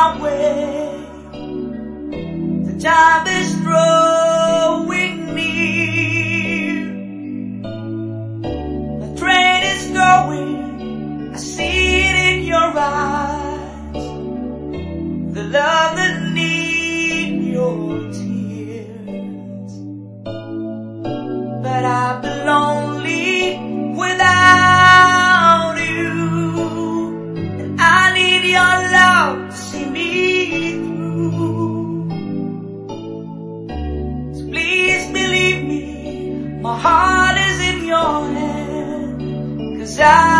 my way. The time is drawing near. The train is going, I see it in your eyes. The love that needs your tears. But I've been lonely without you, and I need your love to see me through. So please believe me, my heart is in your hand, 'cause I